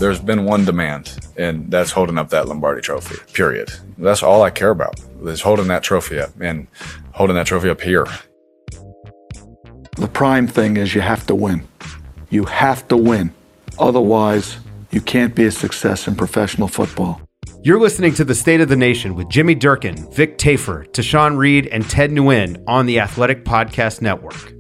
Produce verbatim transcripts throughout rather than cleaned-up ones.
there's been one demand, and that's holding up that Lombardi trophy, period. That's all I care about, is holding that trophy up and holding that trophy up here. The prime thing is you have to win. You have to win. Otherwise, you can't be a success in professional football. You're listening to The State of the Nation with Jimmy Durkin, Vic Tafur, Tashawn Reed, and Ted Nguyen on the Athletic Podcast Network.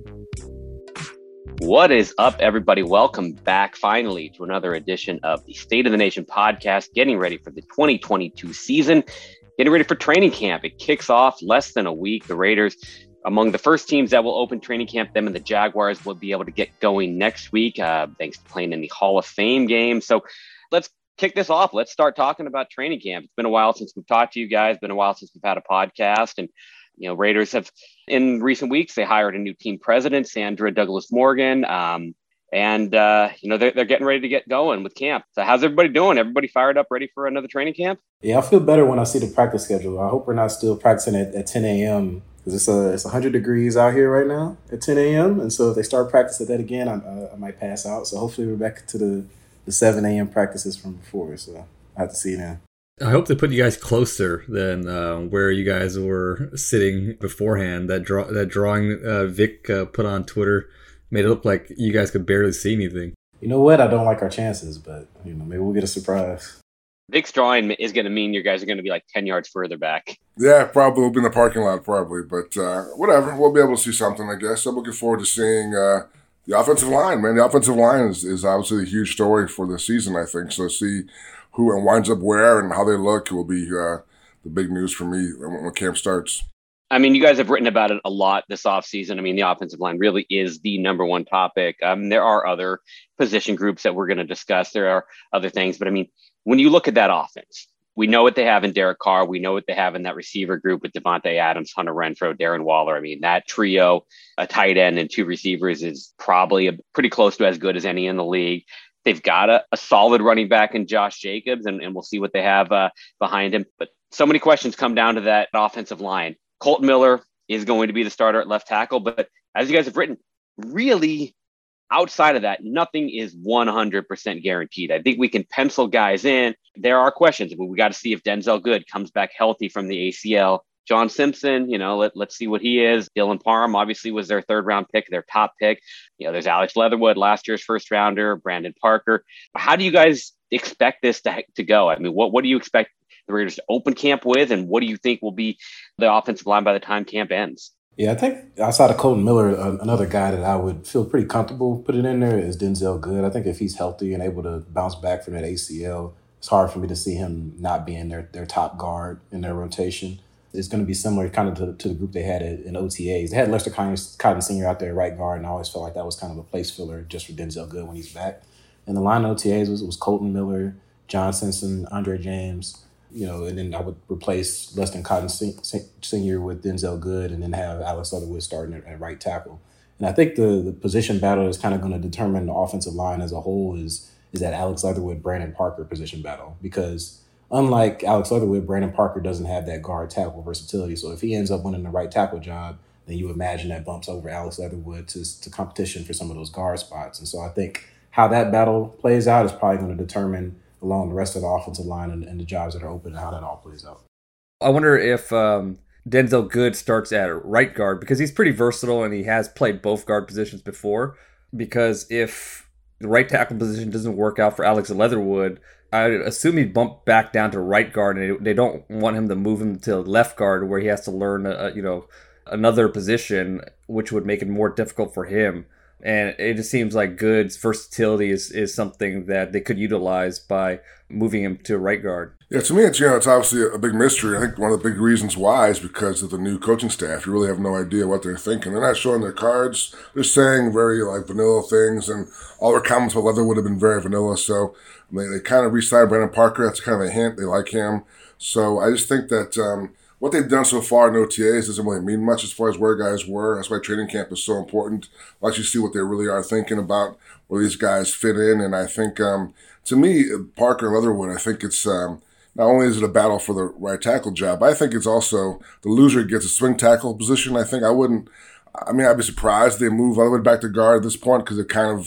What is up, everybody? Welcome back finally to another edition of the State of the Nation podcast, getting ready for the twenty twenty-two season, getting ready for training camp. It kicks off less than a week. The Raiders, among the first teams that will open training camp, them and the Jaguars will be able to get going next week, uh, thanks to playing in the Hall of Fame game. So let's kick this off. Let's start talking about training camp. It's been a while since we've talked to you guys, been a while since we've had a podcast. And, you know, Raiders have, in recent weeks, they hired a new team president, Sandra Douglas Morgan. Um, and, uh, you know, they're, they're getting ready to get going with camp. So how's everybody doing? Everybody fired up, ready for another training camp? Yeah, I feel better when I see the practice schedule. I hope we're not still practicing at, at ten a.m. because it's a, it's one hundred degrees out here right now at ten a.m. And so if they start practice at that again, I, I, I might pass out. So hopefully we're back to the, the seven a.m. practices from before. So I have to see now. I hope they put you guys closer than uh, where you guys were sitting beforehand. That draw, that drawing uh, Vic uh, put on Twitter made it look like you guys could barely see anything. You know what? I don't like our chances, but you know, maybe we'll get a surprise. Vic's drawing is going to mean you guys are going to be like ten yards further back. Yeah, probably we'll be in the parking lot, probably, but uh, whatever. We'll be able to see something, I guess. I'm looking forward to seeing uh, the offensive line, man. The offensive line is, is obviously a huge story for the season, I think. So see who winds up where and how they look will be uh, the big news for me when, when camp starts. I mean, you guys have written about it a lot this offseason. I mean, the offensive line really is the number one topic. Um, there are other position groups that we're going to discuss. There are other things. But, I mean, when you look at that offense, we know what they have in Derek Carr. We know what they have in that receiver group with Devontae Adams, Hunter Renfrow, Darren Waller. I mean, that trio, a tight end and two receivers, is probably a, pretty close to as good as any in the league. They've got a, a solid running back in Josh Jacobs, and, and we'll see what they have uh, behind him. But so many questions come down to that offensive line. Kolton Miller is going to be the starter at left tackle, but as you guys have written, really outside of that, nothing is one hundred percent guaranteed. I think we can pencil guys in. There are questions. We got to see if Denzel Good comes back healthy from the A C L. John Simpson, you know, let, let's see what he is. Dylan Parham obviously was their third round pick, their top pick. You know, there's Alex Leatherwood, last year's first rounder, Brandon Parker. How do you guys expect this to, to go? I mean, what, what do you expect the Raiders to open camp with, and what do you think will be the offensive line by the time camp ends? Yeah, I think outside of Kolton Miller, uh, another guy that I would feel pretty comfortable putting in there is Denzel Good. I think if he's healthy and able to bounce back from that A C L, it's hard for me to see him not being their, their top guard in their rotation. It's going to be similar kind of to, to the group they had in O T As. They had Lester Cotton Senior out there at right guard, and I always felt like that was kind of a place filler just for Denzel Good when he's back. And the line of O T As was, was Kolton Miller, John Simpson, Andre James, you know, and then I would replace Lester Cotton Senior with Denzel Good and then have Alex Leatherwood starting at, at right tackle. And I think the, the position battle is kind of going to determine the offensive line as a whole is, is that Alex Leatherwood, Brandon Parker position battle, because unlike Alex Leatherwood, Brandon Parker doesn't have that guard tackle versatility. So if he ends up winning the right tackle job, then you imagine that bumps over Alex Leatherwood to, to competition for some of those guard spots. And so I think how that battle plays out is probably going to determine along the rest of the offensive line and, and the jobs that are open and how that all plays out. I wonder if um, Denzel Good starts at right guard because he's pretty versatile and he has played both guard positions before. Because if the right tackle position doesn't work out for Alex Leatherwood, I assume he'd bump back down to right guard, and they don't want him to move him to left guard where he has to learn, a, you know, another position, which would make it more difficult for him. And it just seems like Good's versatility is, is something that they could utilize by moving him to right guard. Yeah, to me, it's, you know, it's obviously a big mystery. I think one of the big reasons why is because of the new coaching staff. You really have no idea what they're thinking. They're not showing their cards. They're saying very, like, vanilla things, and all their comments about Leather would have been very vanilla. So they, they kind of re-signed Brandon Parker. That's kind of a hint. They like him. So I just think that um, what they've done so far in O T As doesn't really mean much as far as where guys were. That's why training camp is so important. I'll actually see what they really are thinking about where these guys fit in. And I think, um, to me, Parker and Leatherwood, I think it's um, – not only is it a battle for the right tackle job, I think it's also the loser gets a swing tackle position. I think I wouldn't, I mean, I'd be surprised if they move Leatherwood back to guard at this point because it kind of,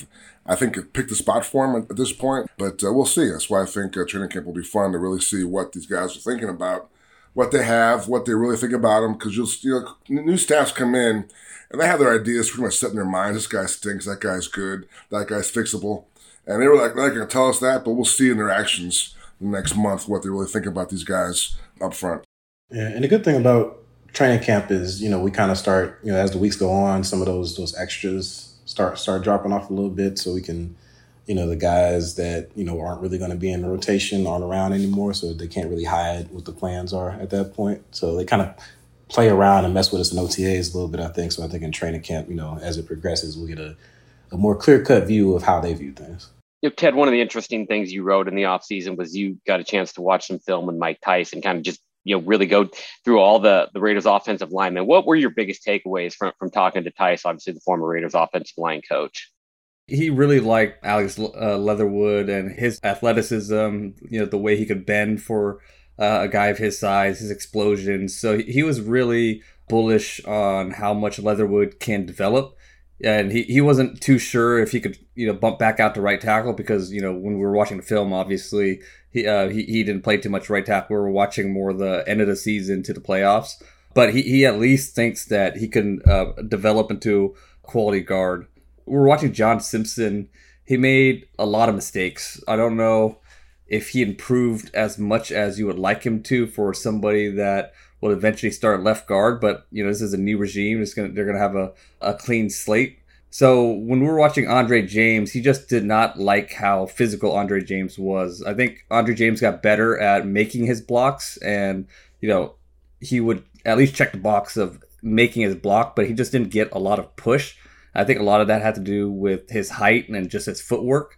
I think it picked the spot for him at, at this point, but uh, we'll see. That's why I think uh, training camp will be fun to really see what these guys are thinking about, what they have, what they really think about them, because you'll you know, new staffs come in, and they have their ideas pretty much set in their minds. This guy stinks, that guy's good, that guy's fixable. And they were like, they're not going to tell us that, but we'll see in their actions the next month what they really think about these guys up front. Yeah, and the good thing about training camp is, you know, we kind of start, you know, as the weeks go on, some of those those extras start start dropping off a little bit, so we can, you know, the guys that, you know, aren't really going to be in the rotation aren't around anymore, so they can't really hide what the plans are at that point. So they kind of play around and mess with us in O T As a little bit, I think. So I think in training camp, you know, as it progresses, we'll get a, a more clear-cut view of how they view things. You know, Ted, one of the interesting things you wrote in the offseason was you got a chance to watch some film with Mike Tice and kind of just, you know, really go through all the, the Raiders offensive linemen. What were your biggest takeaways from, from talking to Tice, obviously the former Raiders offensive line coach? He really liked Alex uh, Leatherwood and his athleticism, you know, the way he could bend for uh, a guy of his size, his explosions. So he was really bullish on how much Leatherwood can develop. And he, he wasn't too sure if he could, you know, bump back out to right tackle because, you know, when we were watching the film, obviously, he uh, he, he didn't play too much right tackle. We were watching more the end of the season to the playoffs. But he, he at least thinks that he can uh, develop into a quality guard. We were watching John Simpson. He made a lot of mistakes. I don't know if he improved as much as you would like him to for somebody that will eventually start left guard, but you know, this is a new regime. It's gonna they're gonna have a, a clean slate. So when we were watching Andre James, he just did not like how physical Andre James was. I think Andre James got better at making his blocks, and you know, he would at least check the box of making his block, but he just didn't get a lot of push. I think a lot of that had to do with his height and just his footwork.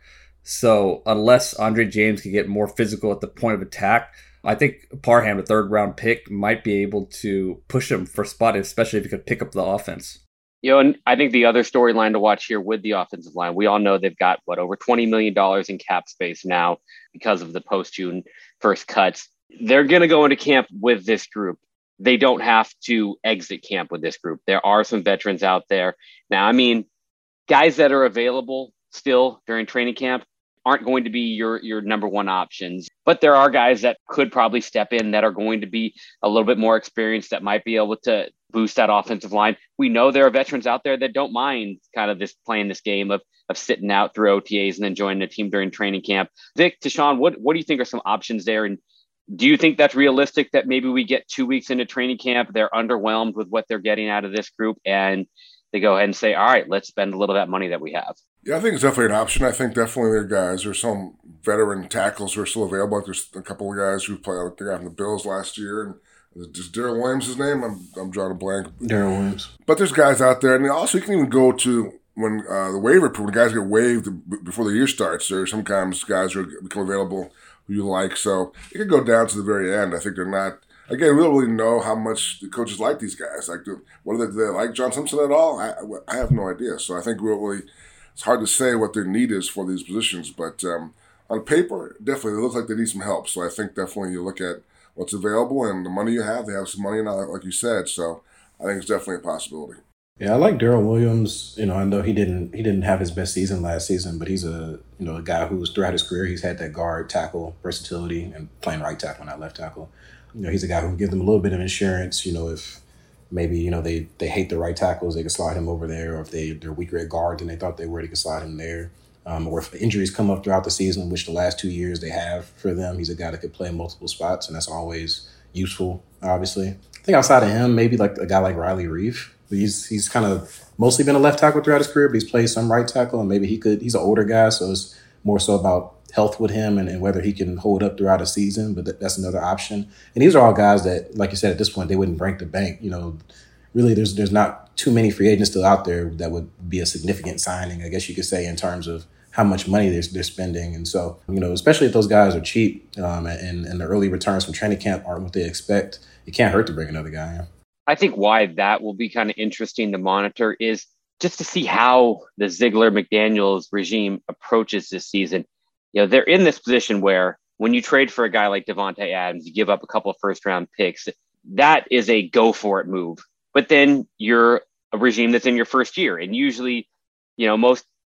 So unless Andre James could get more physical at the point of attack, I think Parham, the third round pick, might be able to push him for a spot, especially if he could pick up the offense. You know, and I think the other storyline to watch here with the offensive line, we all know they've got, what, over twenty million dollars in cap space now because of the post-June first cuts. They're going to go into camp with this group. They don't have to exit camp with this group. There are some veterans out there. Now, I mean, guys that are available still during training camp aren't going to be your, your number one options. But there are guys that could probably step in that are going to be a little bit more experienced that might be able to boost that offensive line. We know there are veterans out there that don't mind kind of this playing this game of of sitting out through O T As and then joining the team during training camp. Vic, Tashawn, what, what do you think are some options there? And do you think that's realistic that maybe we get two weeks into training camp, they're underwhelmed with what they're getting out of this group, and they go ahead and say, all right, let's spend a little of that money that we have? Yeah, I think it's definitely an option. I think definitely there are guys. There's some veteran tackles who are still available. Like there's a couple of guys who played out the guy from the Bills last year. And is Darrell Williams his name? I'm I'm drawing a blank. Darrell Williams. But there's guys out there. And also you can even go to when uh, the waiver, when guys get waived before the year starts, there are sometimes guys who become available who you like. So it could go down to the very end. I think they're not. Again, we don't really know how much the coaches like these guys. Like, do, what do they, do they like John Simpson at all? I, I have no idea. So I think we'll really, it's hard to say what their need is for these positions. But um, on paper, definitely, it looks like they need some help. So I think definitely you look at what's available and the money you have. They have some money now, like you said. So I think it's definitely a possibility. Yeah, I like Darrell Williams. You know, I know he didn't he didn't have his best season last season, but he's a you know a guy who's throughout his career he's had that guard tackle versatility and playing right tackle, not left tackle. You know, he's a guy who can give them a little bit of insurance. You know, if maybe you know they, they hate the right tackles, they can slide him over there. Or if they they're weaker at guard than they thought they were, they can slide him there. Um, or if injuries come up throughout the season, which the last two years they have for them, he's a guy that could play in multiple spots, and that's always useful. Obviously, I think outside of him, maybe like a guy like Riley Reef. He's he's kind of mostly been a left tackle throughout his career, but he's played some right tackle, and maybe he could. He's an older guy, so it's more so about health with him and, and whether he can hold up throughout a season. But that, that's another option. And these are all guys that, like you said, at this point they wouldn't break the bank. You know, really, there's there's not too many free agents still out there that would be a significant signing, I guess you could say, in terms of how much money they're, they're spending. And so, you know, especially if those guys are cheap um, and and the early returns from training camp aren't what they expect, it can't hurt to bring another guy in. I think why that will be kind of interesting to monitor is just to see how the Ziegler-McDaniels regime approaches this season. You know, they're in this position where when you trade for a guy like Devontae Adams, you give up a couple of first-round picks. That is a go-for-it move. But then you're a regime that's in your first year. And usually, you know, most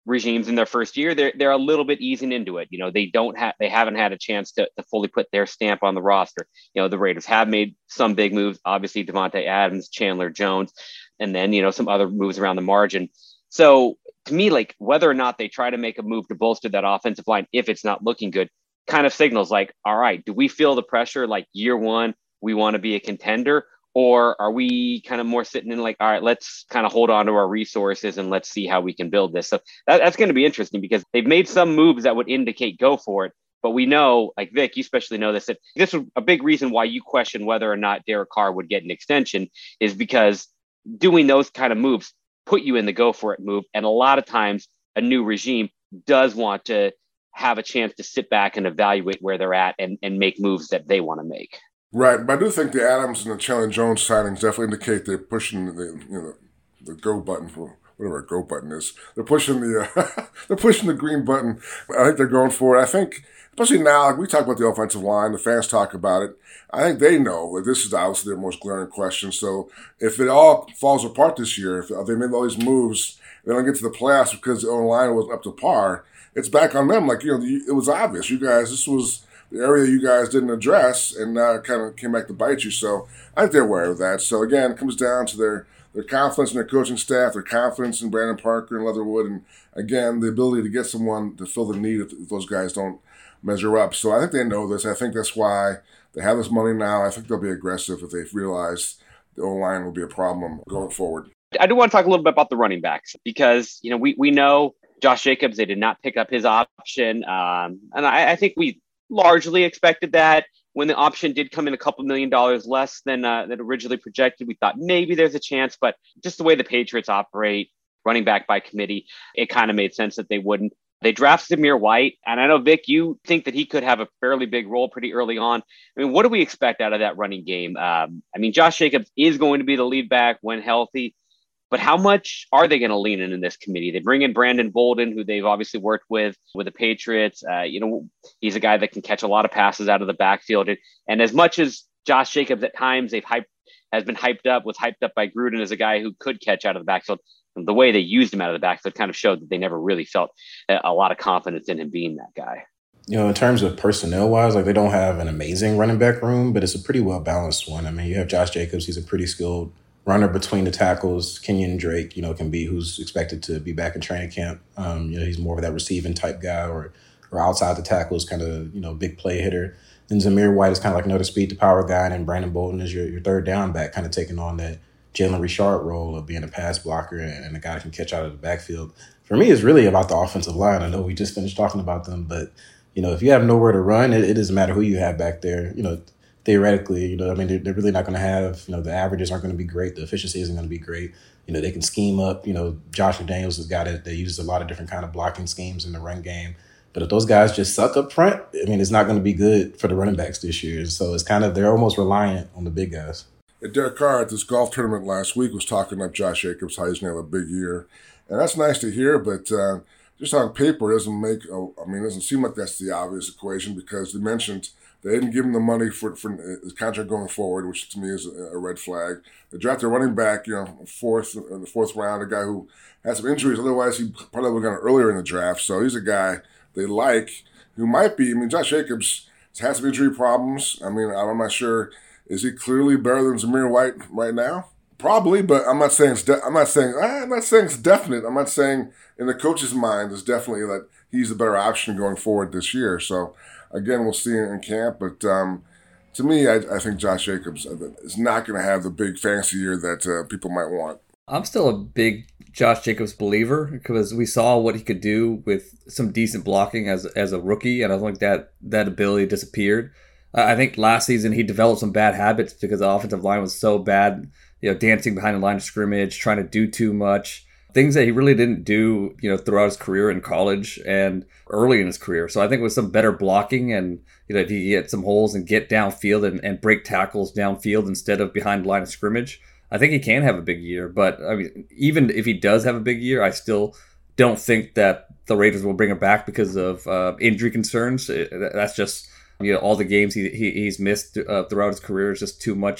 regimes in their first year, they're they're a little bit easing into it. You know, they don't have they haven't had a chance to, to fully put their stamp on the roster. You know, the Raiders have made some big moves, obviously Devontae Adams, Chandler Jones, and then, you know, some other moves around the margin. So to me, like, whether or not they try to make a move to bolster that offensive line, if it's not looking good, kind of signals like, all right, do we feel the pressure like year one, we want to be a contender? Or are we kind of more sitting in like, all right, let's kind of hold on to our resources and let's see how we can build this. So that, that's going to be interesting because they've made some moves that would indicate go for it. But we know, like Vic, you especially know this, that this is a big reason why you question whether or not Derek Carr would get an extension is because doing those kind of moves put you in the go for it move. And a lot of times a new regime does want to have a chance to sit back and evaluate where they're at and, and make moves that they want to make. Right, but I do think the Adams and the Chandler Jones signings definitely indicate they're pushing the you know the go button for whatever a go button is. They're pushing the uh, they're pushing the green button. I think they're going for it. I think especially now, like we talk about the offensive line, the fans talk about it. I think they know that this is obviously their most glaring question. So if it all falls apart this year, if they made all these moves, they don't get to the playoffs because the O-line wasn't up to par. It's back on them. Like you know, it was obvious. You guys, this was the area you guys didn't address, and now it kind of came back to bite you. So I think they're aware of that. So again, it comes down to their, their confidence in their coaching staff, their confidence in Brandon Parker and Leatherwood, and again, the ability to get someone to fill the need if, if those guys don't measure up. So I think they know this. I think that's why they have this money now. I think they'll be aggressive if they realize the O-line will be a problem going forward. I do want to talk a little bit about the running backs because, you know, we, we know Josh Jacobs, they did not pick up his option. Um, and I, I think we largely expected that. When the option did come in a couple million dollars less than uh, than originally projected, we thought maybe there's a chance, but just the way the Patriots operate, running back by committee, it kind of made sense that they wouldn't. They drafted Zamir White, and I know, Vic, you think that he could have a fairly big role pretty early on. I mean, what do we expect out of that running game? Um, I mean, Josh Jacobs is going to be the lead back when healthy, but how much are they going to lean in in this committee? They bring in Brandon Bolden, who they've obviously worked with with the Patriots. Uh, you know, he's a guy that can catch a lot of passes out of the backfield. And, and as much as Josh Jacobs at times they've hyped, has been hyped up, was hyped up by Gruden as a guy who could catch out of the backfield, the way they used him out of the backfield kind of showed that they never really felt a, a lot of confidence in him being that guy. You know, in terms of personnel-wise, like they don't have an amazing running back room, but it's a pretty well-balanced one. I mean, you have Josh Jacobs. He's a pretty skilled runner between the tackles. Kenyon Drake, you know, can be who's expected to be back in training camp. Um, you know, he's more of that receiving type guy or or outside the tackles, kind of, you know, big play hitter. Then Zamir White is kind of like another speed to power guy, and then Brandon Bolden is your, your third down back, kind of taking on that Jalen Richard role of being a pass blocker and a guy that can catch out of the backfield. For me, it's really about the offensive line. I know we just finished talking about them, but, you know, if you have nowhere to run, it, it doesn't matter who you have back there. You know, theoretically, you know, I mean, they're, they're really not going to have, you know, the averages aren't going to be great. The efficiency isn't going to be great. You know, they can scheme up. You know, Josh McDaniels is a guy that, that uses a lot of different kind of blocking schemes in the run game. But if those guys just suck up front, I mean, it's not going to be good for the running backs this year. So it's kind of, they're almost reliant on the big guys. Derek Carr at this golf tournament last week was talking up Josh Jacobs, how he's going to have a big year. And that's nice to hear, but uh, just on paper, it doesn't make, oh, I mean, it doesn't seem like that's the obvious equation because they mentioned they didn't give him the money for, for his contract going forward, which to me is a, a red flag. They drafted a running back, you know, fourth in the fourth round, a guy who had some injuries. Otherwise, he probably would have gone earlier in the draft. So he's a guy they like who might be, I mean, Josh Jacobs has some injury problems. I mean, I'm not sure. Is he clearly better than Zamir White right now? Probably, but I'm not saying it's de- I'm not saying I'm not saying it's definite. I'm not saying in the coach's mind it's definitely that he's the better option going forward this year. So again, we'll see in camp. But um, to me, I, I think Josh Jacobs is not going to have the big fancy year that uh, people might want. I'm still a big Josh Jacobs believer because we saw what he could do with some decent blocking as as a rookie, and I think that that ability disappeared. Uh, I think last season he developed some bad habits because the offensive line was so bad, you know, dancing behind the line of scrimmage, trying to do too much, things that he really didn't do, you know, throughout his career in college and early in his career. So I think with some better blocking and, you know, if he hit some holes and get downfield and, and break tackles downfield instead of behind the line of scrimmage, I think he can have a big year. But I mean, even if he does have a big year, I still don't think that the Raiders will bring him back because of uh, injury concerns. It, that's just, you know, all the games he, he he's missed uh, throughout his career is just too much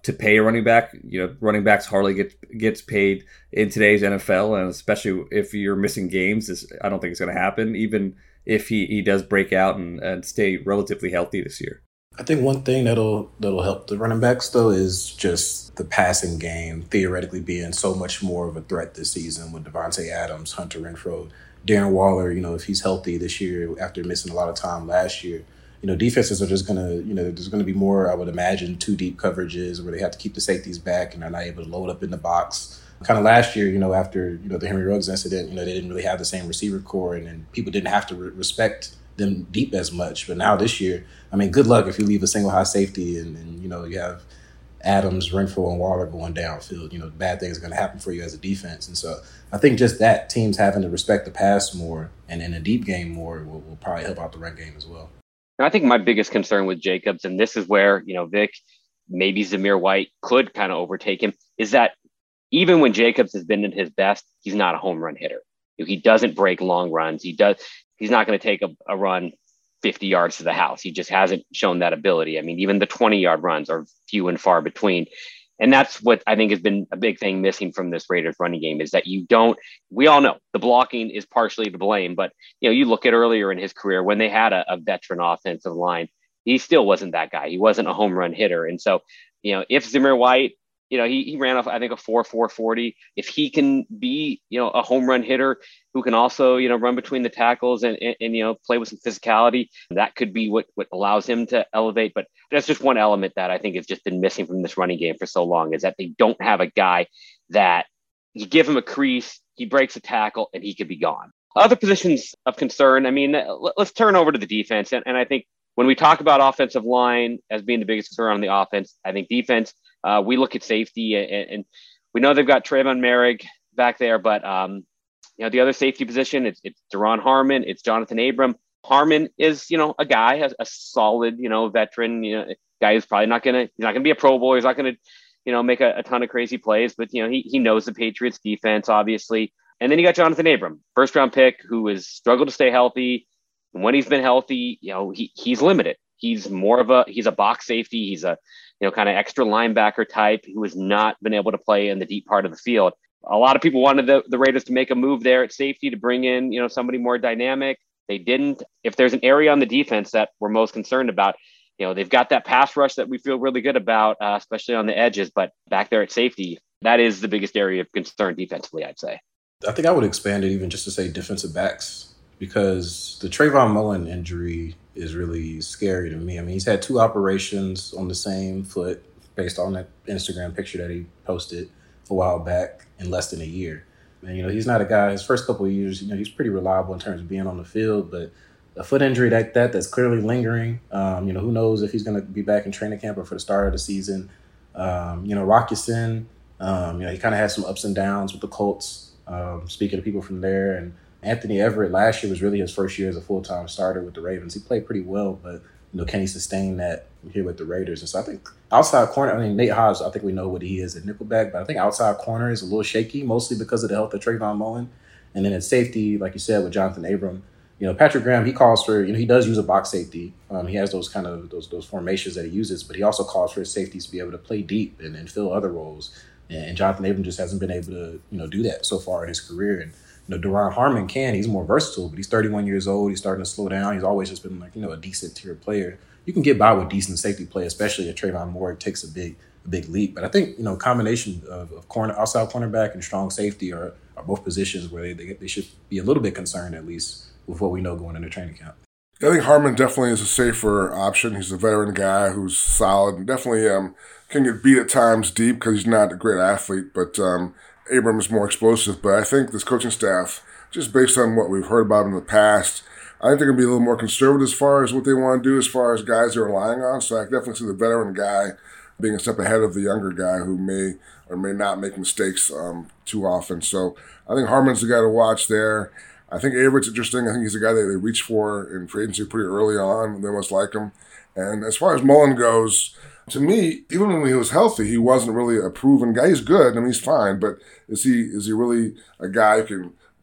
to pay a running back. You know, running backs hardly get gets paid in today's N F L, and especially if you're missing games, this, I don't think it's going to happen, even if he, he does break out and, and stay relatively healthy this year. I think one thing that'll that'll help the running backs, though, is just the passing game theoretically being so much more of a threat this season with Devontae Adams, Hunter Renfrow, Darren Waller. You know, if he's healthy this year after missing a lot of time last year, you know, defenses are just going to, you know, there's going to be more, I would imagine, two deep coverages where they have to keep the safeties back and they're not able to load up in the box. Kind of last year, you know, after, you know, the Henry Ruggs incident, you know, they didn't really have the same receiver core and, and people didn't have to re- respect them deep as much. But now this year, I mean, good luck if you leave a single high safety and, and you know, you have Adams, Renfrow, and Waller going downfield. You know, bad things are going to happen for you as a defense. And so I think just that, teams having to respect the pass more and in a deep game more will, will probably help out the run game as well. I think my biggest concern with Jacobs, and this is where, you know, Vic, maybe Zamir White could kind of overtake him, is that even when Jacobs has been at his best, he's not a home run hitter. He doesn't break long runs. He does. He's not going to take a, a run fifty yards to the house. He just hasn't shown that ability. I mean, even the twenty-yard runs are few and far between. And that's what I think has been a big thing missing from this Raiders running game is that you don't, we all know the blocking is partially to blame, but you know, you look at earlier in his career when they had a, a veteran offensive line, he still wasn't that guy. He wasn't a home run hitter. And so, you know, if Zamir White, you know, he, he ran off, I think, a four four forty. If he can be, you know, a home run hitter who can also, you know, run between the tackles and, and, and you know, play with some physicality, that could be what, what allows him to elevate. But that's just one element that I think has just been missing from this running game for so long is that they don't have a guy that you give him a crease, he breaks a tackle, and he could be gone. Other positions of concern, I mean, let's turn over to the defense. And, and I think when we talk about offensive line as being the biggest concern on the offense, I think defense, Uh, we look at safety and, and we know they've got Trayvon Merrick back there, but um, you know, the other safety position, it's, it's Duron Harmon, it's Jonathan Abram. Harmon is, you know, a guy, a, a solid, you know, veteran, you know, guy who's probably not going to, he's not going to be a Pro Bowl. He's not going to, you know, make a, a ton of crazy plays, but, you know, he, he knows the Patriots defense, obviously. And then you got Jonathan Abram, first round pick who has struggled to stay healthy. And when he's been healthy, you know, he he's limited. He's more of a, he's a box safety. He's a, you know, kind of extra linebacker type who has not been able to play in the deep part of the field. A lot of people wanted the, the Raiders to make a move there at safety to bring in, you know, somebody more dynamic. They didn't. If there's an area on the defense that we're most concerned about, you know, they've got that pass rush that we feel really good about, uh, especially on the edges, but back there at safety, that is the biggest area of concern defensively, I'd say. I think I would expand it even just to say defensive backs, because the Trayvon Mullen injury is really scary to me. I mean, he's had two operations on the same foot based on that Instagram picture that he posted a while back in less than a year. And, you know, he's not a guy, his first couple of years, you know, he's pretty reliable in terms of being on the field, but a foot injury like that, that's clearly lingering. Um, you know, who knows if he's going to be back in training camp or for the start of the season. Um, you know, Rock Ya-Sin, um, you know, he kind of had some ups and downs with the Colts, um, speaking to people from there. And Anthony Everett last year was really his first year as a full-time starter with the Ravens. He played pretty well, but, you know, can he sustain that here with the Raiders? And so I think outside corner, I mean, Nate Hobbs, I think we know what he is at nickelback, but I think outside corner is a little shaky, mostly because of the health of Trayvon Mullen. And then at safety, like you said, with Jonathan Abram, you know, Patrick Graham, he calls for, you know, he does use a box safety. Um, he has those kind of, those those formations that he uses, but he also calls for his safeties to be able to play deep and, and fill other roles. And Jonathan Abram just hasn't been able to, you know, do that so far in his career. And, you know, Duron Harmon can, he's more versatile, but he's thirty-one years old. He's starting to slow down. He's always just been like, you know, a decent tier player. You can get by with decent safety play, especially if Trayvon Moore takes a big, a big leap. But I think, you know, a combination of, of corner, outside cornerback and strong safety are, are both positions where they, they they should be a little bit concerned, at least, with what we know going into training camp. I think Harmon definitely is a safer option. He's a veteran guy who's solid and definitely um, can get beat at times deep because he's not a great athlete. But um, Abram is more explosive. But I think this coaching staff, just based on what we've heard about in the past, I think they're going to be a little more conservative as far as what they want to do as far as guys they're relying on. So I definitely see the veteran guy being a step ahead of the younger guy who may or may not make mistakes um, too often. So I think Harmon's the guy to watch there. I think Averett's interesting. I think he's a guy that they reach for in free agency pretty early on. They must like him. And as far as Mullen goes, to me, even when he was healthy, he wasn't really a proven guy. He's good. I mean, he's fine. But is he is he really a guy who can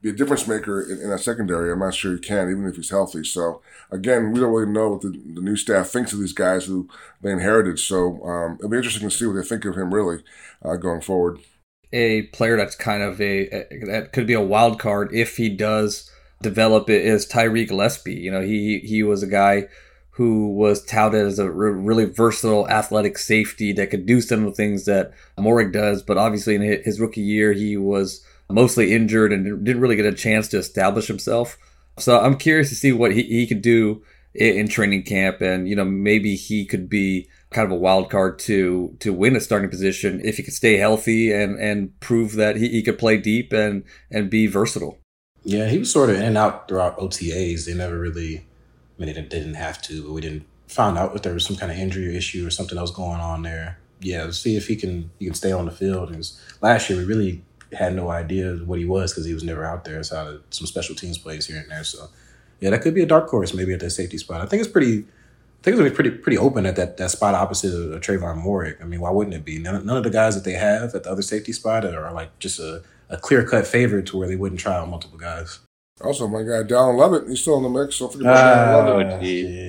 be a difference maker in, in that secondary. I'm not sure he can, even if he's healthy. So, again, we don't really know what the, the new staff thinks of these guys who they inherited. So um, it'll be interesting to see what they think of him really uh, going forward. A player that's kind of a, a that could be a wild card if he does develop it is Tyreek Gillespie. You know, he he was a guy who was touted as a re- really versatile athletic safety that could do some of the things that Moehrig does, but obviously in his rookie year he was mostly injured and didn't really get a chance to establish himself. So I'm curious to see what he, he could do in, in training camp, and you know, maybe he could be kind of a wild card to to win a starting position if he could stay healthy and and prove that he, he could play deep and and be versatile. Yeah, he was sort of in and out throughout O T As. They never really, I mean, they didn't have to, but we didn't find out if there was some kind of injury issue or something that was going on there. Yeah, let's see if he can he can stay on the field. Because last year we really had no idea what he was because he was never out there outside of some special teams plays here and there. So yeah, that could be a dark horse maybe at that safety spot. I think it's pretty. I think it's gonna be pretty pretty open at that, that spot opposite of, of Trayvon Moehrig. I mean, why wouldn't it be? None, none of the guys that they have at the other safety spot are like just a, a clear cut favorite to where they wouldn't try out multiple guys. Also, my guy Dallin Levitt, he's still in the mix. So forget about Dallin Levitt. Oh,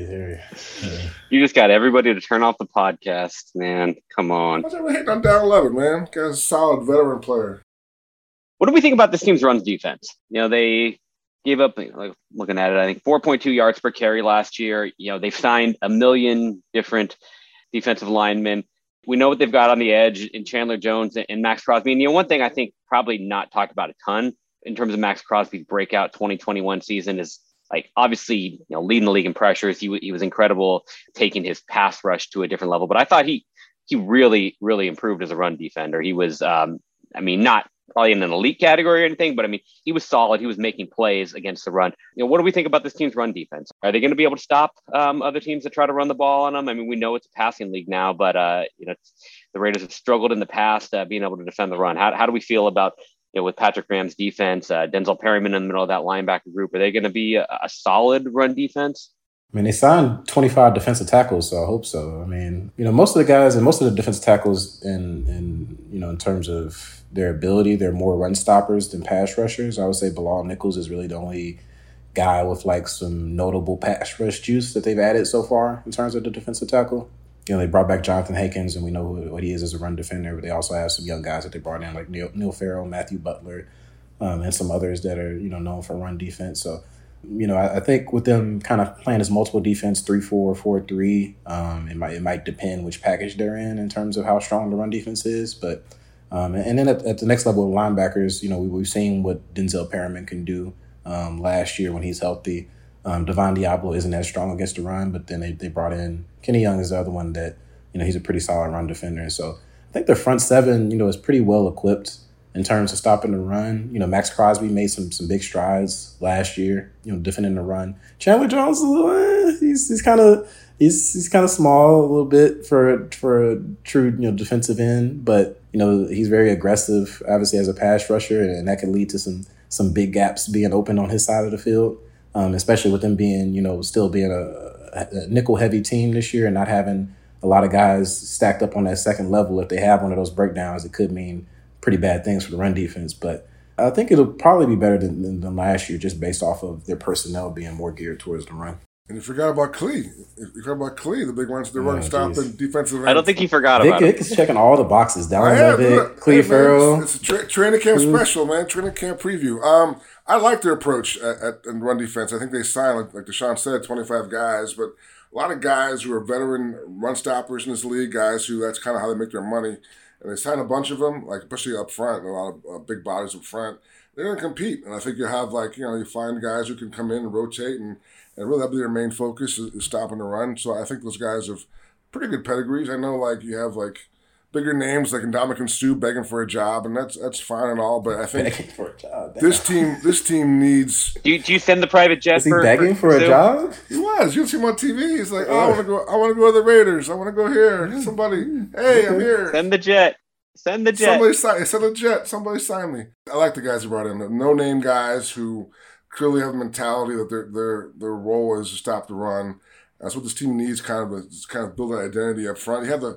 geez. You just got everybody to turn off the podcast, man. Come on. What's everybody hating on Dallin Levitt, man? Guy's a solid veteran player. What do we think about this team's runs defense? You know, they gave up, like looking at it, I think four point two yards per carry last year. You know, they've signed a million different defensive linemen. We know what they've got on the edge in Chandler Jones and Max Crosby. And, you know, one thing I think probably not talked about a ton in terms of Max Crosby's breakout twenty twenty-one season is, like, obviously, you know, leading the league in pressures. He, he was incredible taking his pass rush to a different level. But I thought he he really, really improved as a run defender. He was, um, I mean, not probably in an elite category or anything, but I mean, he was solid. He was making plays against the run. You know, what do we think about this team's run defense? Are they going to be able to stop um, other teams that try to run the ball on them? I mean, we know it's a passing league now, but uh, you know, the Raiders have struggled in the past uh, being able to defend the run. How, how do we feel about, you know, with Patrick Graham's defense, uh, Denzel Perryman in the middle of that linebacker group? Are they going to be a, a solid run defense? I mean, they signed twenty-five defensive tackles, so I hope so. I mean, you know, most of the guys and most of the defensive tackles in, in you know, in terms of their ability, they're more run stoppers than pass rushers. I would say Bilal Nichols is really the only guy with like some notable pass rush juice that they've added so far in terms of the defensive tackle. You know, they brought back Jonathan Hankins, and we know what he is as a run defender, but they also have some young guys that they brought in, like Neil, Neil Farrell, Matthew Butler, um, and some others that are, you know, known for run defense. So, you know, I, I think with them kind of playing this multiple defense, three four, four three, um, it might it might depend which package they're in in terms of how strong the run defense is. But um, and then at, at the next level of linebackers, you know, we, we've seen what Denzel Perryman can do um, last year when he's healthy. Um, Devon Diablo isn't as strong against the run, but then they, they brought in Kenny Young is the other one that, you know, he's a pretty solid run defender. So I think their front seven, you know, is pretty well equipped in terms of stopping the run. You know, Max Crosby made some some big strides last year, you know, defending the run. Chandler Jones, uh, he's he's kind of he's he's kind of small a little bit for for a true, you know, defensive end, but you know, he's very aggressive, obviously as a pass rusher, and that can lead to some some big gaps being open on his side of the field. Um, especially with them being, you know, still being a, a nickel-heavy team this year and not having a lot of guys stacked up on that second level. If they have one of those breakdowns, it could mean pretty bad things for the run defense. But I think it'll probably be better than, than, than last year just based off of their personnel being more geared towards the run. And you forgot about Klee. You forgot about Klee, the big runs, the run Oh, stop geez. and defensive end. I don't think he forgot Vic, about Vic it. is checking all the boxes. I Dallin have, Levitt, look, Clee hey, man, Farrell. It's, it's a tra- training camp special, man. Training camp preview. Um, I like their approach at, at in run defense. I think they signed, like, like Deshaun said, twenty-five guys, but a lot of guys who are veteran run stoppers in this league, guys who that's kind of how they make their money. And they signed a bunch of them, like especially up front, a lot of uh, big bodies up front. They're going to compete, and I think you have like you know you find guys who can come in and rotate, and, and really that'll be their main focus is, is stopping the run. So I think those guys have pretty good pedigrees. I know like you have like bigger names like Ndamukong Suh begging for a job, and that's that's fine and all. But I think Begging for a job. Damn. this team this team needs. Do you, do you send the private jet? Is he for, begging for, a Sue? job? He was. You see him on T V. He's like, oh, I want to go. I want to go to the Raiders. I want to go here. Somebody, hey, I'm here. Send the jet. Send the jet. Somebody sign. Send a jet. Somebody sign me. I like the guys who brought in. The no-name guys who clearly have a mentality that their their their role is to stop the run. That's what this team needs. Kind of a, kind of build an identity up front. You have the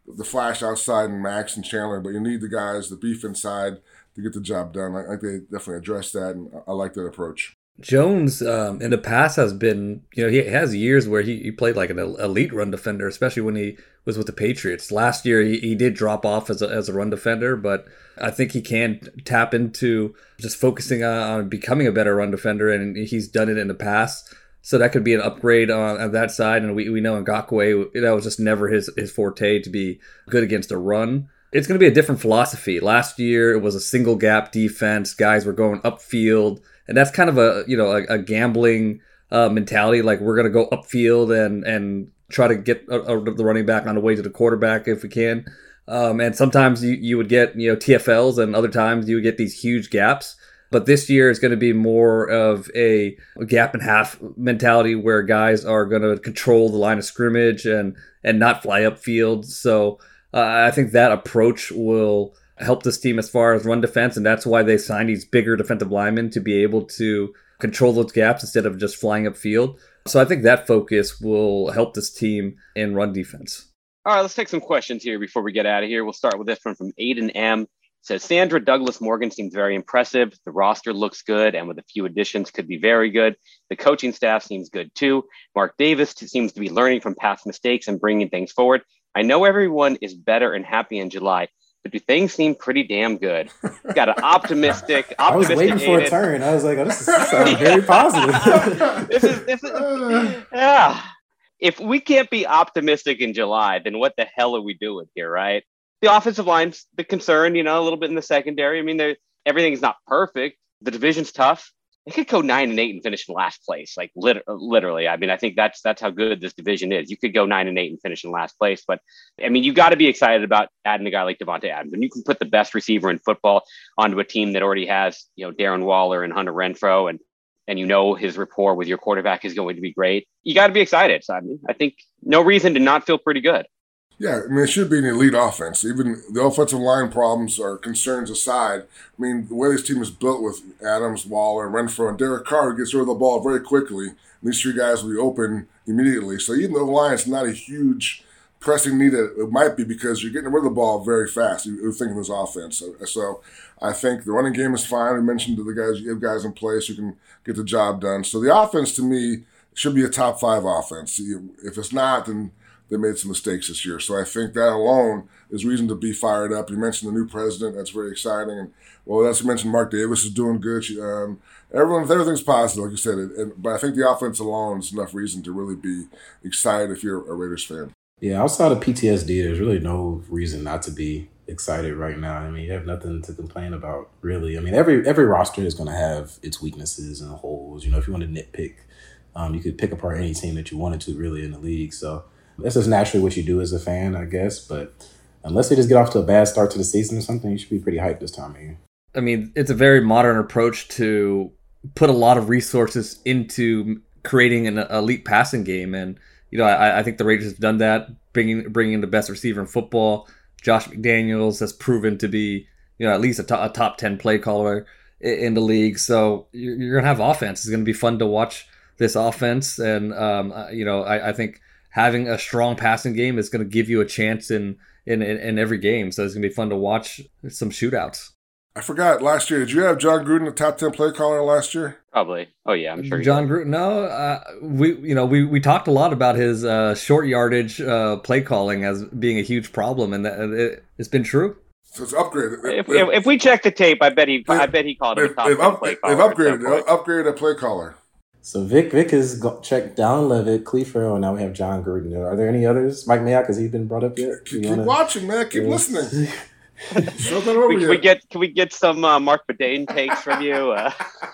the flash outside and Max and Chandler, but you need the guys, the beef inside to get the job done. I think they definitely addressed that, and I like that approach. Jones um, in the past has been, you know, he has years where he, he played like an elite run defender, especially when he was with the Patriots. Last year, he, he did drop off as a, as a run defender, but I think he can tap into just focusing on, on becoming a better run defender, and he's done it in the past. So that could be an upgrade on, on that side. And we, we know Ngakoue, that was just never his, his forte to be good against a run. It's going to be a different philosophy. Last year, it was a single gap defense. Guys were going upfield. And that's kind of a, you know, a, a gambling uh, mentality. Like, we're going to go upfield and, and try to get a, a, the running back on the way to the quarterback if we can. Um, and sometimes you, you would get, you know, T F Ls, and other times you would get these huge gaps. But this year is going to be more of a, a gap and half mentality where guys are going to control the line of scrimmage and, and not fly upfield. So uh, I think that approach will help this team as far as run defense, and that's why they signed these bigger defensive linemen to be able to control those gaps instead of just flying upfield. So I think that focus will help this team in run defense. All right, let's take some questions here before we get out of here. We'll start with this one from Aiden M. It says, Sandra Douglas Morgan seems very impressive. The roster looks good, and with a few additions could be very good. The coaching staff seems good too. Mark Davis seems to be learning from past mistakes and bringing things forward. I know everyone is better and happy in July, but do things seem pretty damn good? Got an optimistic, optimistic I was waiting for Aiden. a turn. I was like, oh, this is this sounds very positive. this is, this is, yeah. If we can't be optimistic in July, then what the hell are we doing here, right? The offensive line's the concern, you know, a little bit in the secondary. I mean, everything's not perfect. The division's tough. They could go nine and eight and finish in last place, like lit- literally. I mean, I think that's that's how good this division is. You could go nine and eight and finish in last place, but I mean, you got to be excited about adding a guy like Devontae Adams. When you can put the best receiver in football onto a team that already has, you know, Darren Waller and Hunter Renfrow, and and you know his rapport with your quarterback is going to be great, you got to be excited. So I mean, I think no reason to not feel pretty good. Yeah, I mean, it should be an elite offense. Even the offensive line problems or concerns aside, I mean, the way this team is built with Adams, Waller, Renfrow, and Derek Carr, who gets rid of the ball very quickly, these three guys will be open immediately. So even though the line is not a huge pressing need, it might be because you're getting rid of the ball very fast. You're thinking this offense. So, so I think the running game is fine. We mentioned the guys, you have guys in place who can get the job done. So the offense, to me, should be a top five offense. If it's not, then they made some mistakes this year. So I think that alone is reason to be fired up. You mentioned the new president. That's very exciting. And, well, as you mentioned, Mark Davis is doing good. She, um, everyone, everything's positive, like you said. And, but I think the offense alone is enough reason to really be excited if you're a Raiders fan. Yeah, outside of P T S D, there's really no reason not to be excited right now. I mean, you have nothing to complain about, really. I mean, every every roster is going to have its weaknesses and holes. You know, if you want to nitpick, um, you could pick apart any team that you wanted to, really, in the league. So that's just naturally what you do as a fan, I guess. But unless they just get off to a bad start to the season or something, you should be pretty hyped this time of year. I mean, it's a very modern approach to put a lot of resources into creating an elite passing game. And, you know, I, I think the Raiders have done that, bringing bringing in the best receiver in football. Josh McDaniels has proven to be, you know, at least a, to- a top ten play caller in the league. So you're, you're going to have offense. It's going to be fun to watch this offense. And, um, you know, I, I think having a strong passing game is going to give you a chance in, in, in, in every game. So it's going to be fun to watch some shootouts. I forgot, last year, did you have John Gruden, the top ten play caller last year? Probably. Oh, yeah, I'm sure. John Gruden, no. Uh, we, you know, we, we talked a lot about his uh, short yardage uh, play calling as being a huge problem, and that it, it's been true. So it's upgraded. If, if, if we check the tape, I bet he, they, I bet he called it a top ten up, play caller. They've upgraded, they've upgraded a play caller. So Vic Vic has go- checked Dallin Levitt, Cleve Farrell, and now we have John Gruden. Are there any others? Mike Mayock, has he been brought up yet? Keep, keep wanna... watching, man. Keep yeah. listening. we, can we get can we get some uh, Mark Bedane takes from you? Uh,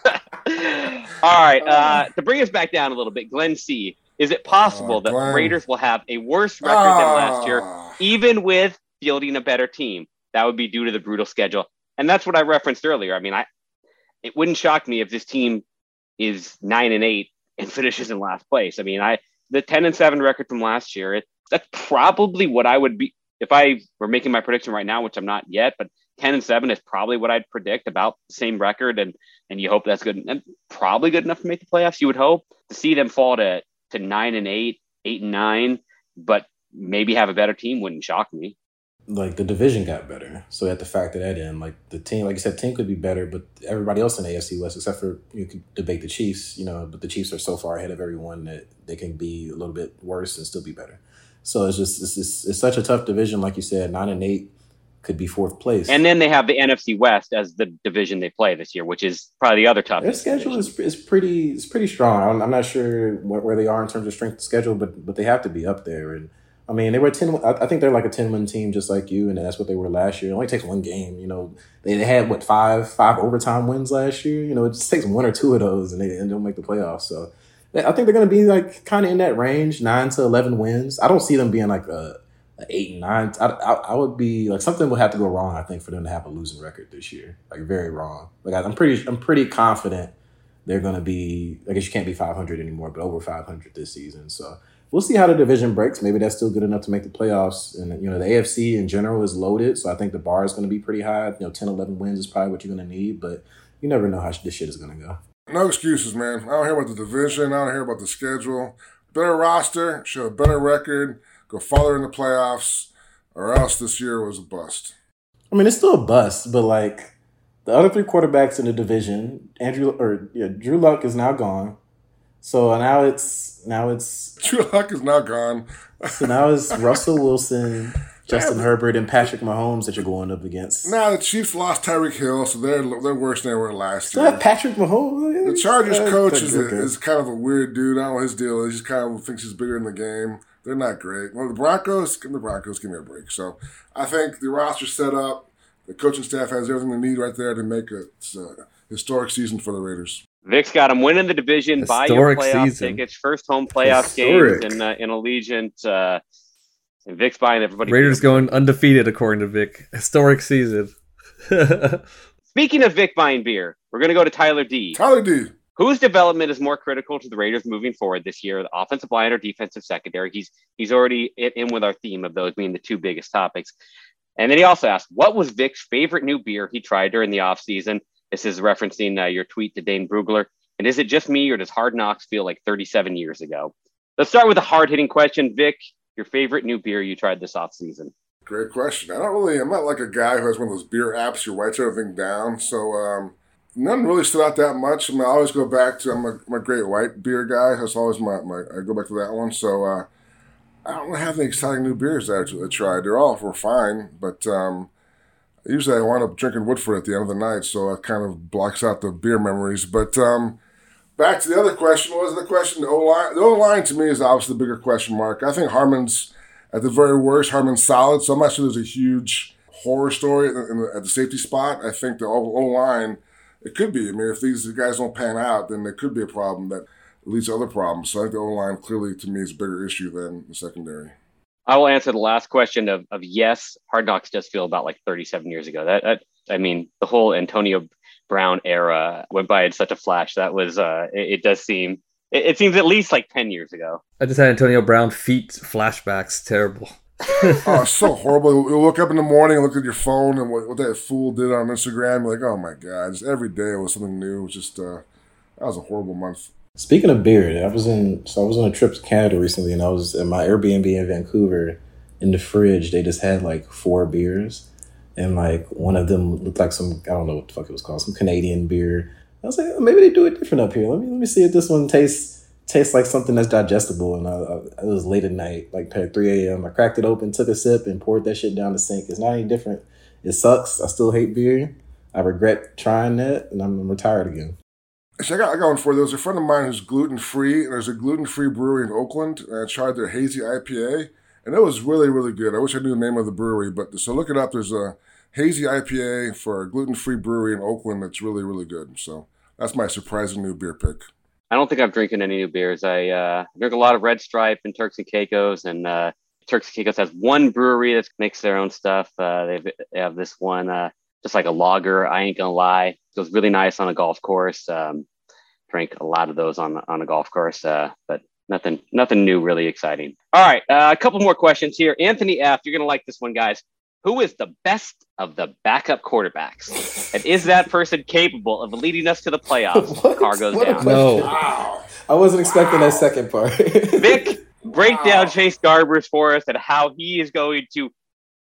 all right, uh, to bring us back down a little bit, Glenn C. Is it possible oh, that the Raiders will have a worse record ah. than last year, even with fielding a better team? That would be due to the brutal schedule, and that's what I referenced earlier. I mean, I it wouldn't shock me if this team is nine and eight and finishes in last place. I mean, I the ten and seven record from last year. It, that's probably what I would be. If I were making my prediction right now, which I'm not yet, but ten and seven is probably what I'd predict, about the same record. And, and you hope that's good and probably good enough to make the playoffs. You would hope to see them fall to, to nine and eight, eight and nine, but maybe have a better team wouldn't shock me. like the division got better. So you have to factor that in. Like the team, like you said, team could be better, but everybody else in the A F C West, except for you could debate the Chiefs, you know, but the Chiefs are so far ahead of everyone that they can be a little bit worse and still be better. So it's just it's it's, it's such a tough division, like you said, nine and eight could be fourth place. And then they have the N F C West as the division they play this year, which is probably the other toughest. Their schedule is, is pretty is pretty strong. I'm, I'm not sure where, where they are in terms of strength of schedule, but but they have to be up there. And I mean, they were ten. I think they're like a ten-win team, just like you, and that's what they were last year. It only takes one game. You know, they, they had what five five overtime wins last year. You know, it just takes one or two of those, and they and they'll make the playoffs. So I think they're going to be like kind of in that range, nine to eleven wins. I don't see them being like a, a eight and nine. I, I I would be like something would have to go wrong. I think for them to have a losing record this year, like very wrong. Like I'm pretty I'm pretty confident they're going to be. I guess you can't be five hundred anymore, but over five hundred this season. So. We'll see how the division breaks. Maybe that's still good enough to make the playoffs. And, you know, the A F C in general is loaded, so I think the bar is going to be pretty high. You know, ten, eleven wins is probably what you're going to need, but you never know how this shit is going to go. No excuses, man. I don't hear about the division. I don't hear about the schedule. Better roster, show a better record, go farther in the playoffs, or else this year was a bust. I mean, it's still a bust, but, like, the other three quarterbacks in the division, Andrew or yeah, Drew Luck is now gone. So now it's now it's Drew Luck is now gone. So now it's Russell Wilson, Justin yeah, Herbert, and Patrick Mahomes that you're going up against. Now the Chiefs lost Tyreek Hill, so they're they're worse than they were last so year. Patrick Mahomes. The Chargers uh, coach is, a, is kind of a weird dude. I don't know what his deal is. He just kind of thinks he's bigger in the game. They're not great. Well, the Broncos, give the Broncos, give me a break. So I think the roster's set up. The coaching staff has everything they need right there to make a, a historic season for the Raiders. Vic's got him winning the division. Historic buy your playoff season. Tickets, first home playoff Historic. games in uh, in Allegiant. Uh, and Vic's buying everybody. Raiders going undefeated according to Vic. Historic season. Speaking of Vic buying beer, we're going to go to Tyler D. Tyler D. Whose development is more critical to the Raiders moving forward this year, the offensive line or defensive secondary? He's he's already in with our theme of those being the two biggest topics. And then he also asked, what was Vic's favorite new beer he tried during the offseason? This is referencing uh, your tweet to Dane Brugler. And is it just me, or does Hard Knocks feel like thirty-seven years ago? Let's start with a hard-hitting question. Vic, your favorite new beer you tried this offseason? Great question. I don't really, I'm not like a guy who has one of those beer apps who writes everything down. So um, none really stood out that much. I mean, I always go back to, I'm a, I'm a Great White beer guy. That's always my, my I go back to that one. So uh, I don't really have any exciting new beers that I tried. They're all were fine, but um, usually I wind up drinking Woodford at the end of the night, so it kind of blocks out the beer memories. But um, back to the other question, what was the question? The O-line, the O-line to me is obviously the bigger question mark. I think Harmon's, at the very worst, Harmon's solid, so I'm not sure there's a huge horror story in the, in the, at the safety spot. I think the O-line, it could be. I mean, if these guys don't pan out, then there could be a problem that leads to other problems. So I think the O-line clearly, to me, is a bigger issue than the secondary. I will answer the last question of, of yes, Hard Knocks does feel about like thirty-seven years ago. That, that I mean, the whole Antonio Brown era went by in such a flash. That was, uh, it, it does seem, it, it seems at least like ten years ago. I just had Antonio Brown feet flashbacks. Terrible. Oh, it's so horrible. You look up in the morning and look at your phone and what, what that fool did on Instagram. You're like, oh my God, just every day was something new. It was just, uh, that was a horrible month. Speaking of beer, I was in so I was on a trip to Canada recently, and I was at my Airbnb in Vancouver. In the fridge, they just had like four beers, and like one of them looked like some, I don't know what the fuck it was called, some Canadian beer. I was like, oh, maybe they do it different up here. Let me let me see if this one tastes tastes like something that's digestible. And I, I, it was late at night, like at three a.m. I cracked it open, took a sip, and poured that shit down the sink. It's not any different. It sucks. I still hate beer. I regret trying that, and I'm retired again. Actually, I got, I got one for you. There was a friend of mine who's gluten-free, and there's a gluten-free brewery in Oakland, and I tried their hazy I P A, and it was really, really good. I wish I knew the name of the brewery, but so look it up. There's a hazy I P A for a gluten-free brewery in Oakland that's really, really good. So that's my surprising new beer pick. I don't think I'm drinking any new beers. I uh, drink a lot of Red Stripe and Turks and Caicos, and uh, Turks and Caicos has one brewery that makes their own stuff. Uh, they've, they have this one, uh, just like a lager. I ain't gonna lie, it was really nice on a golf course. Um, drank a lot of those on on a golf course, uh, but nothing, nothing new, really exciting. All right, uh, a couple more questions here. Anthony F, you're gonna like this one, guys. Who is the best of the backup quarterbacks, and is that person capable of leading us to the playoffs? The car goes down. No, wow. I wasn't expecting wow. that second part. Vic, break wow. down Chase Garbers for us and how he is going to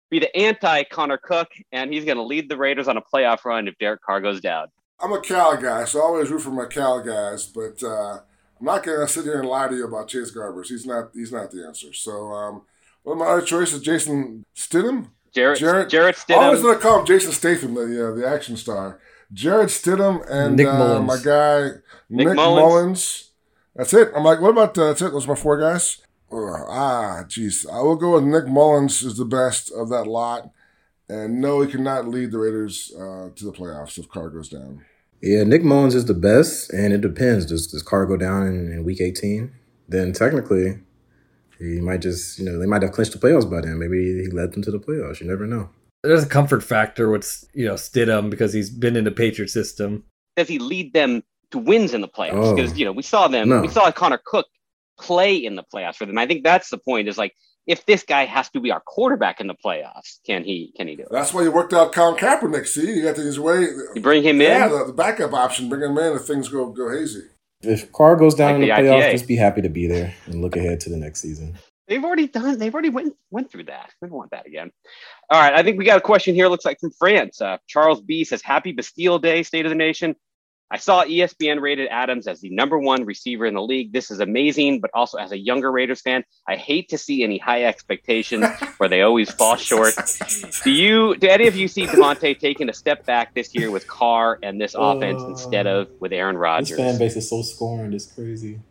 be the anti Connor Cook, and he's going to lead the Raiders on a playoff run if Derek Carr goes down. I'm a Cal guy, so I always root for my Cal guys, but uh, I'm not going to sit here and lie to you about Chase Garbers. He's not He's not the answer. So um, one of my other choices, Jason Stidham. Jarrett, Jarrett, Jarrett Stidham. I always want to call him Jason Statham, the, uh, the action star. Jarrett Stidham and Nick uh, my guy Nick, Nick Mullins. Mullins. That's it. I'm like, what about uh, that's it? Those are my four guys. Uh, ah, jeez. I will go with Nick Mullins is the best of that lot. And no, he cannot lead the Raiders uh, to the playoffs if Carr goes down. Yeah, Nick Mullins is the best, and it depends. Does, does Carr go down in, in week eighteen? Then technically, he might just, you know, they might have clinched the playoffs by then. Maybe he led them to the playoffs. You never know. There's a comfort factor with, you know, Stidham because he's been in the Patriot system. Does he lead them to wins in the playoffs? Because, Oh, you know, we saw them, no. we saw Connor Cook play in the playoffs for them. I think that's the point is like, if this guy has to be our quarterback in the playoffs, can he can he do it? That's why you worked out Colin Kaepernick. See, you got his way. You bring him Yeah, in? the, the backup option. Bring him in if things go go hazy. If Carr goes down Like in the the I P A. playoffs, just be happy to be there and look ahead to the next season. They've already done, they've already went went through that. We don't want that again. All right, I think we got a question here, looks like from France. Uh, Charles B says, happy Bastille Day, State of the Nation. I saw E S P N rated Adams as the number one receiver in the league. This is amazing, but also as a younger Raiders fan, I hate to see any high expectations where they always fall short. Do you, do any of you see Devontae taking a step back this year with Carr and this offense Uh, instead of with Aaron This Rodgers? fan base is so scorned. It's crazy.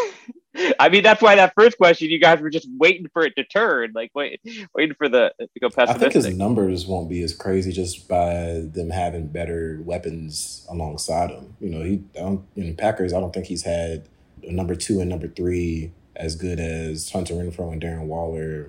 I mean, that's why that first question, you guys were just waiting for it to turn, like wait, waiting for the to go I think his pessimistic. numbers won't be as crazy just by them having better weapons alongside him. You know, he I don't, in Packers, I don't think he's had a number two and number three as good as Hunter Renfrow and Darren Waller.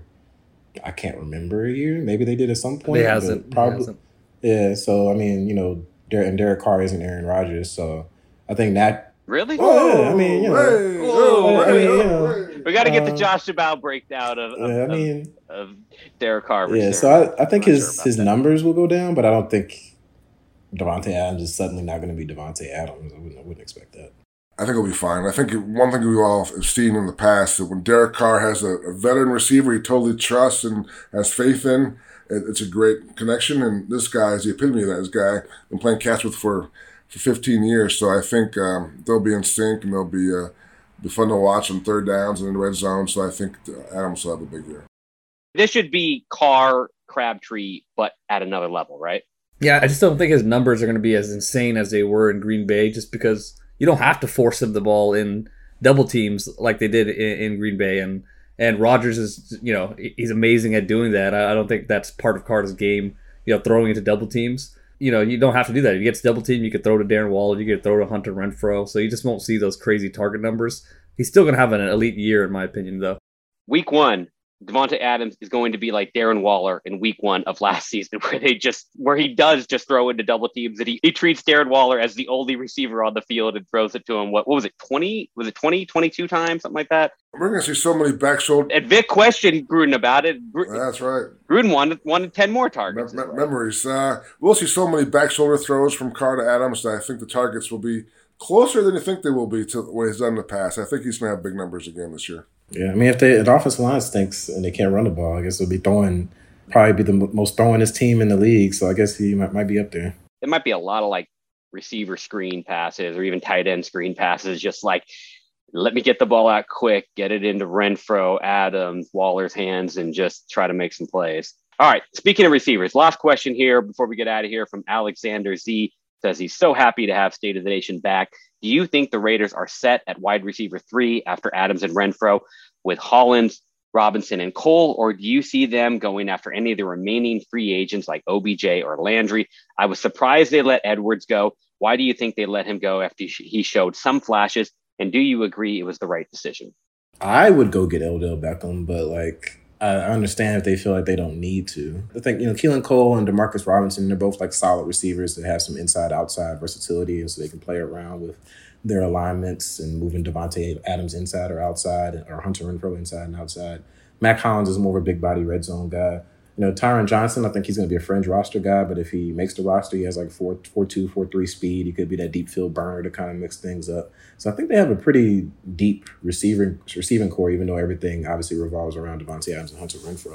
I can't remember a year. Maybe they did at some point. He but hasn't. He Probably. hasn't. Yeah. So I mean, you know, Der- and Derek Carr isn't Aaron Rodgers. So I think that. Really? Oh, yeah, I mean, you know, Hey, Whoa, I mean, hey, you hey, know, hey. We got to get the Uh, Josh Dubow breakdown of, of, yeah, I of- mean, of, Derek Carr. yeah. versus So Aaron. I, I think I'm not his sure about his that. numbers will go down, but I don't think Devontae Adams is suddenly not going to be Devontae Adams. I wouldn't, I wouldn't expect that. I think he'll be fine. I think one thing we all have seen in the past that when Derek Carr has a, a veteran receiver he totally trusts and has faith in, it, it's a great connection. And this guy is the epitome of that. This guy been playing catch with for, for fifteen years, so I think um, they'll be in sync and they'll be uh, be fun to watch on third downs and in the red zone. So I think uh, Adams will have a big year. This should be Carr, Crabtree, but at another level, right? Yeah, I just don't think his numbers are going to be as insane as they were in Green Bay just because you don't have to force him the ball in double teams like they did in, in Green Bay. And and Rodgers is, you know, he's amazing at doing that. I, I don't think that's part of Carter's game, you know, throwing into double teams. You know, you don't have to do that. If he gets double team, you could throw to Darren Waller, you could throw to Hunter Renfrow. So you just won't see those crazy target numbers. He's still going to have an elite year, in my opinion, though. Week one, Devontae Adams is going to be like Darren Waller in week one of last season, where they just where he does just throw into double teams and he, he treats Darren Waller as the only receiver on the field and throws it to him. What what was it? twenty? Was it twenty, twenty-two times? Something like that. We're going to see so many back shoulder. And Vic questioned Gruden about it. Gr- That's right. Gruden wanted wanted ten more Mem- targets. mem- memories. Uh, we'll see so many back shoulder throws from Carr to Adams that I think the targets will be closer than you think they will be to what he's done in the past. I think he's going to have big numbers again this year. Yeah, I mean, if they, if the offensive line stinks and they can't run the ball, I guess they'll be throwing, probably be the m- most throwingest team in the league. So I guess he might, might be up there. There might be a lot of like receiver screen passes or even tight end screen passes, just like, let me get the ball out quick, get it into Renfrow, Adams, Waller's hands, and just try to make some plays. All right, speaking of receivers, last question here before we get out of here from Alexander Z. Says he's so happy to have State of the Nation back. Do you think the Raiders are set at wide receiver three after Adams and Renfrow with Hollins, Robinson, and Cole, or do you see them going after any of the remaining free agents like O B J or Landry? I was surprised they let Edwards go. Why do you think they let him go after he showed some flashes? And do you agree it was the right decision? I would go get Odell Beckham, but like I understand if they feel like they don't need to. I think, you know, Keelan Cole and Demarcus Robinson, they're both like solid receivers that have some inside-outside versatility, and so they can play around with their alignments and moving Devontae Adams inside or outside, or Hunter Renfrow inside and outside. Mac Hollins is more of a big body red zone guy. You know, Tyron Johnson, I think he's going to be a fringe roster guy, but if he makes the roster, he has like four, four, two, four, three speed. He could be that deep field burner to kind of mix things up. So I think they have a pretty deep receiving receiving core, even though everything obviously revolves around Devontae Adams and Hunter Renfrow.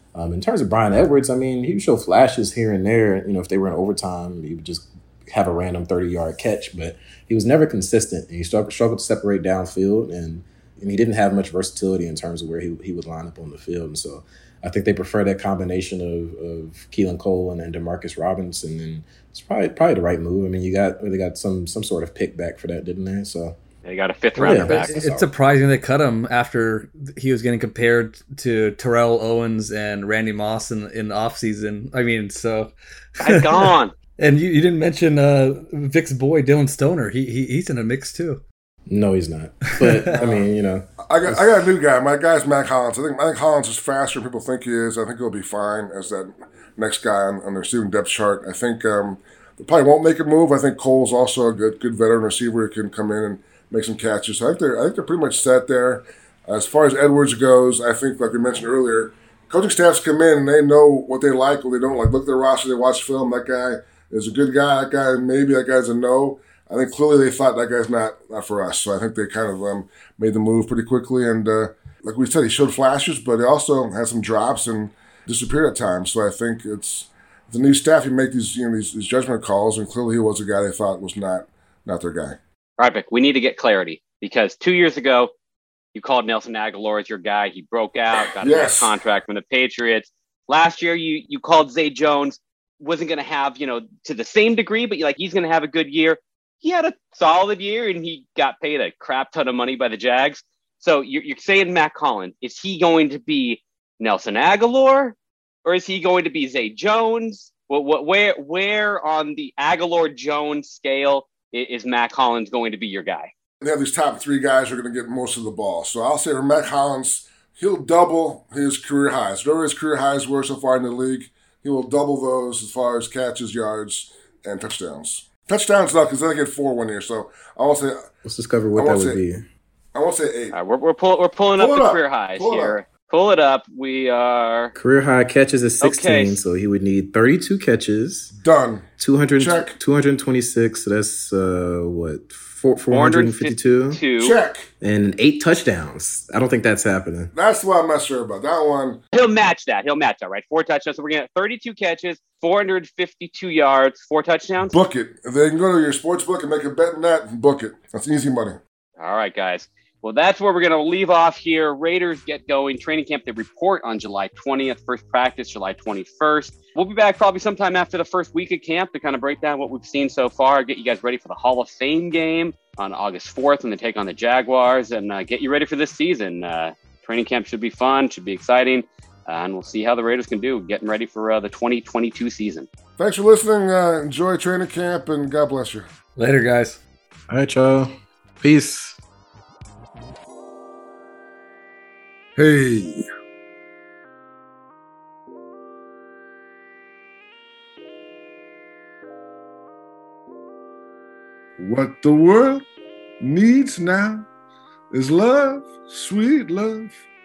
Um, in terms of Brian Edwards, I mean, he would show flashes here and there. You know, if they were in overtime, he would just have a random thirty-yard catch, but he was never consistent. And he struggled, struggled to separate downfield, and, and he didn't have much versatility in terms of where he, he would line up on the field. And so I think they prefer that combination of, of Keelan Cole and, and Demarcus Robinson, and it's probably probably the right move. I mean, you got they got some some sort of pick back for that, didn't they? So they got a fifth rounder yeah, back. It's, it's surprising they cut him after he was getting compared to Terrell Owens and Randy Moss in in the offseason. I mean, so Guy's gone. And you, you didn't mention uh, Vic's boy Dylan Stoner. He, he he's in a mix too. No, he's not. But I mean, you know, I got I got a new guy. My guy's Mac Hollins. I think Mac Hollins is faster than people think he is. I think he'll be fine as that next guy on, on the receiving depth chart. I think um, they probably won't make a move. I think Cole's also a good good veteran receiver who can come in and make some catches. So I think they're I think they're pretty much set there. As far as Edwards goes, I think like we mentioned earlier, coaching staffs come in and they know what they like, what they don't like. Look at their roster, they watch film. That guy is a good guy. That guy maybe that guy's a no. I think clearly they thought that guy's not not for us. So I think they kind of um, made the move pretty quickly. And uh, like we said, he showed flashes, but he also had some drops and disappeared at times. So I think it's the new staff. You make these you know these, these judgment calls, and clearly he was a guy they thought was not not their guy. All right, Vic, we need to get clarity because two years ago you called Nelson Aguilar as your guy. He broke out, got a Yes. nice contract from the Patriots. Last year you you called Zay Jones. Wasn't going to have, you know, to the same degree, but you're like, he's going to have a good year. He had a solid year and he got paid a crap ton of money by the Jags. So you're, you're saying Matt Collins, is he going to be Nelson Aguilar or is he going to be Zay Jones? What, what, where, where on the Aguilar-Jones scale is, is Matt Collins going to be your guy? They have these top three guys who are going to get most of the ball. So I'll say for Mac Hollins, he'll double his career highs. Whatever his career highs were so far in the league, he will double those as far as catches, yards, and touchdowns. Touchdowns, though, because they get four one year. So I won't say. let's discover what I that won't would say- be. I won't say eight. All right, we're we're, pull, we're pulling Pull up it the up. career highs Pull it here. up. Pull it up. We are Career high catches is sixteen, Okay. so he would need thirty-two catches, Done. two hundred, Check. two hundred twenty-six, so that's, uh, what, four, four hundred fifty-two? two. Check. And eight touchdowns. I don't think that's happening. That's what I'm not sure about. That one. He'll match that. He'll match that, right? Four touchdowns. So we're going to have thirty-two catches, four hundred fifty-two yards, four touchdowns. Book it. If they can go to your sports book and make a bet in that, book it. That's easy money. All right, guys. Well, that's where we're going to leave off here. Raiders get going. Training camp, they report on July twentieth. First practice, July twenty-first. We'll be back probably sometime after the first week of camp to kind of break down what we've seen so far, get you guys ready for the Hall of Fame game on August fourth when they take on the Jaguars, and uh, get you ready for this season. Uh, training camp should be fun, should be exciting, uh, and we'll see how the Raiders can do getting ready for uh, the twenty twenty-two season. Thanks for listening. Uh, enjoy training camp, and God bless you. Later, guys. All right, y'all. Peace. Hey. What the world needs now is love, sweet love.